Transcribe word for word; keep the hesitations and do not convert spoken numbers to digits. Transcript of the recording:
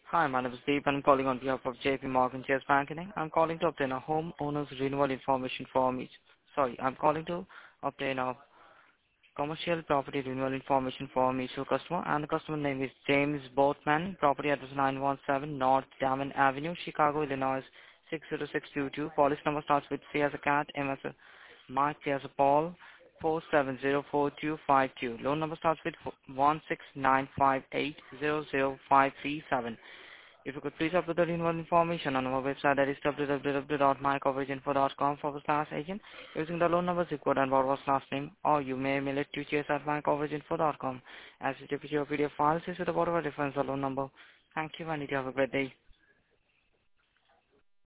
Hi, my name is Deep and I'm calling on behalf of J P Morgan Chase Banking. I'm calling to obtain a homeowner's renewal information form. each- Sorry, I'm calling to obtain a commercial property renewal information for mutual customer, and the customer name is James Boatman, property address nine one seven North Damon Avenue, Chicago, Illinois six zero six two two. Policy number starts with C as a cat, M as a Mike, P as a Paul, four seven zero four two five two. Loan number starts with one six nine five eight zero zero five three seven. If you could please upload the renewal information on our website, that is w w w dot my coverage info dot com forward slash agent, using the loan number, zip code, and borrower's last name, or you may mail it to chase at my coverage info dot com. As you typically your P D F files is with the borrower reference the loan number. Thank you and you have a great day.